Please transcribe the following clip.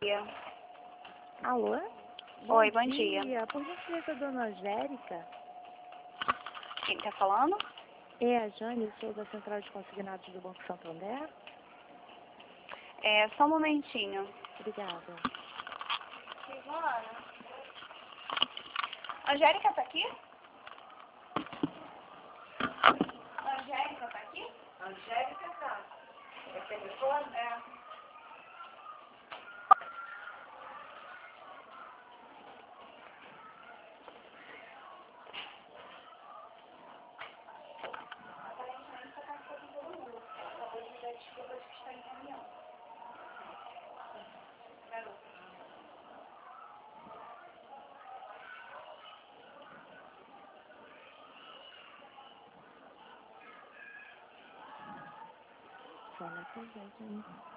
dia. Alô? Oi, bom dia. Por gentileza, dona Angélica? Quem tá falando? É a Jane, sou da Central de Consignados do Banco Santander. É, só um momentinho. Obrigada. Silvana? Angélica tá aqui? Angélica tá aqui? Angélica tá. É telefone? É. Aparentemente, tá com todo mundo. Ela acabou de dar desculpa de que está em reunião. Garota. Fala com a Jane.